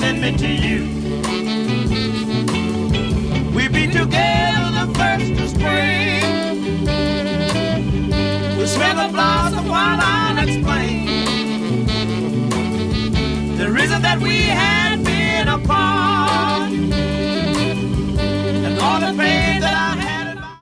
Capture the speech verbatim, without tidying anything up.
send me to you. We'll be together the first of spring. We'll smell the blossom while I'll explain the reason that we had been apart and all the pain that